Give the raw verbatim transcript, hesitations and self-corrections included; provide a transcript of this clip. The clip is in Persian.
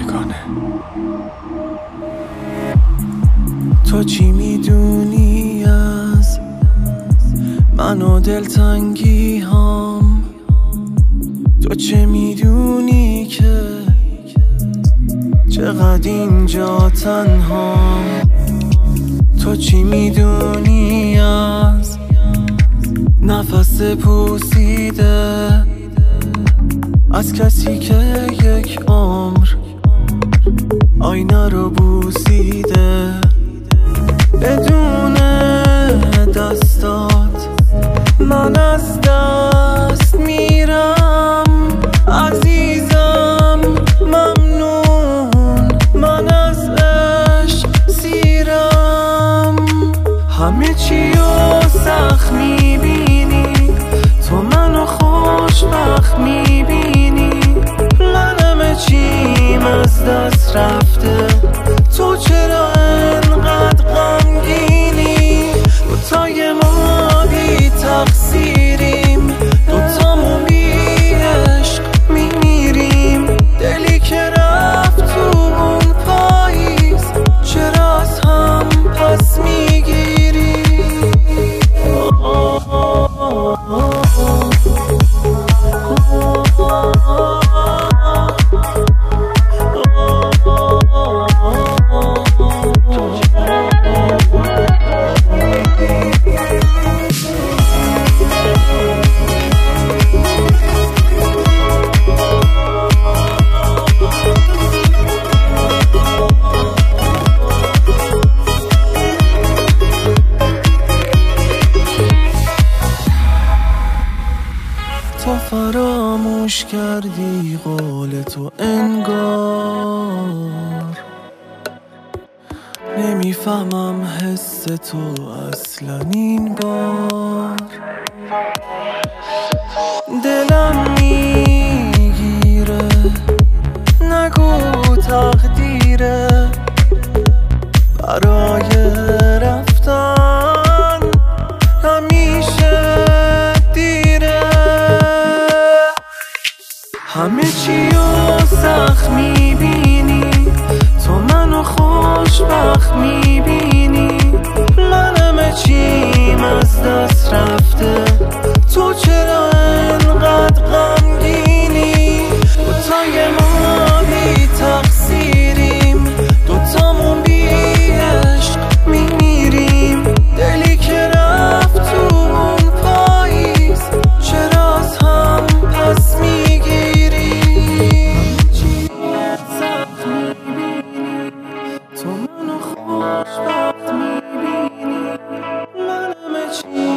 یگانه. تو چی میدونی از من و دلتنگی هام؟ تو چه میدونی که چقدر اینجا تنهام؟ تو چی میدونی از نفس پوسیده از کسی که یک عمر آینه رو بوسیده؟ بدون دستات من از دست میرم عزیزم، ممنون من از عشق سیرم. همه چی رو سخت میبینی، تو منو خوشبخت میبینی. من همه چیم از دست رفته، تو چرا انقدر غمگینی؟ دوتای ما بی تقصیریم، دوتامون بی عشق میمیریم. دلی که رفت تو اون پاییز، چرا از هم پس میگیری؟ تو فراموش کردی قول تو انگار، نمیفهمم حس تو اصلا این بار. دلم میگیره نگو تقدیره برای رفتن، همیشه دیره. همه چی رو سخت میبینی، تو منو خوشبخت میبینی. من همه چیم از دست رفته، تو چرا انقدر غمگینی؟ دوتای ما بی تقصیریم، دوتامون بی عشق میمیریم. دلی که رفت تو اون پاییز، چرا از هم پس میگیری؟ تو منو خوشبخت میبینی. من همه چی